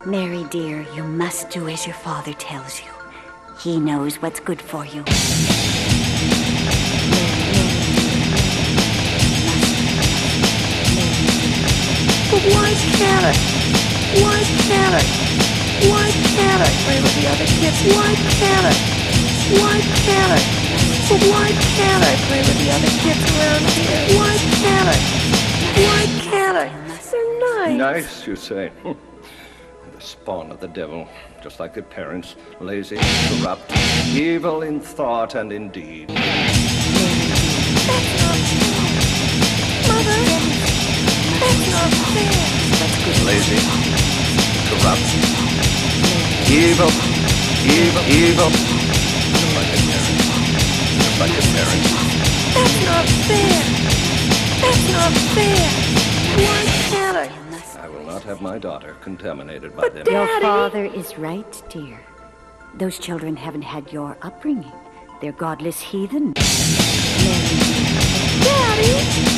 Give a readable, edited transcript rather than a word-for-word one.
Mary, dear, you must do as your father tells you. He knows what's good for you. But why can't I? Why can't I? Why can't I play with the other kids? Why can't I? Why can't I? But why can't I play with the other kids around here? Why can't I? Why can't I? They're nice. Nice, you say? The spawn of the devil, just like their parents, lazy, corrupt, evil in thought and in deed. That's not true. Mother, that's not fair. Lazy, corrupt, evil. Just like their parents. Just like their parents. That's not fair. That's not fair. Why can't I? I will not have my daughter contaminated by them. Your father is right, dear. Those children haven't had your upbringing. They're godless heathen. Daddy!